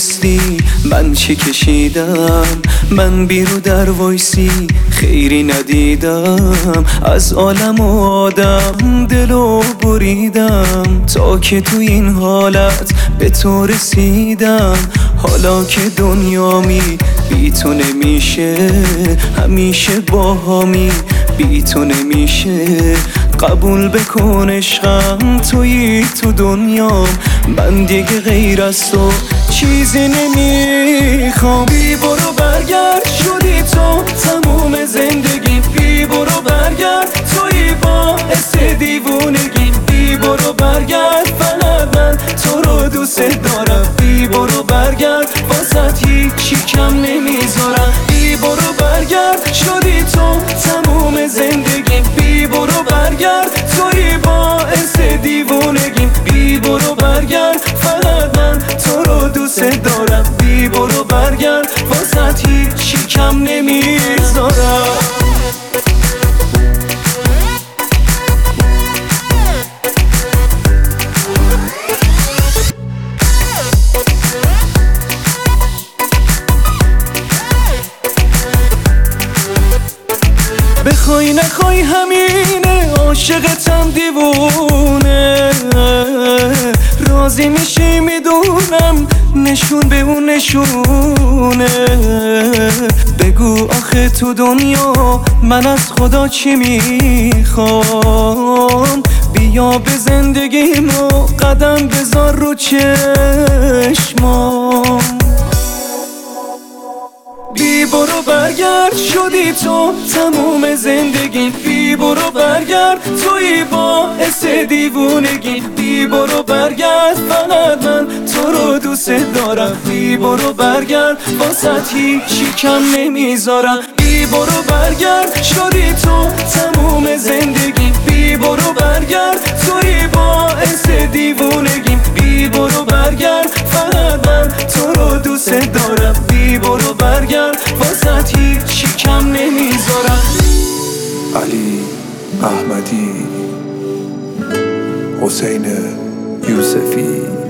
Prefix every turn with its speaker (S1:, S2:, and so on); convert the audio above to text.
S1: میدونستی من چی کشیدم، من بیرو در وایسی خیری ندیدم، از عالم و آدم دلو بریدم تا که تو این حالت به تو رسیدم. حالا که دنیامی بی تو نمیشه، همیشه باهامی بی تو نمیشه. قبول بکن عشقم تویی تو دنیام، من دیگه غیر از تو چیزی نمیخوام. بی برو برگرد شدی تو تموم زندگی، بی برو برگرد تویی باعث دیوونگی، بی برو برگرد فقط من تو رو دوست دارم، بی برو برگرد واسه هیچی کم نمیذارم. بی برو برگرد شدی تو تموم زندگی، بی برو برگرد تویی باعث دیوونگی، بی برو برگرد فقط من تو رو دوست دارم، بی برو برگرد واسه هیچی کم نمیذارم. بخوای نخوای همینه، عاشقتم دیوونه، راضی میشی میدونم نشون به اون نشونه. بگو آخه تو دنیا من از خدا چی میخوام، بیا به زندگیمو قدم بذار رو چشمام. بی برو برگرد شدی تو تموم زندگی، بی برو برگرد تویی باعث دیوونگی، بی برو برگرد فقط من تو رو دوست دارم، بی برو برگرد واسه هیچی کم نمیذارم. بی برو برگرد شدی تو تموم زندگی، بی برو برگرد تویی باعث دیوونگی، بی برو برگرد فقط من تو رو دوست دارم، بی برو برگرد واسه هیچی کم نمیذارم.
S2: علی احمدی، حسین یوسفی.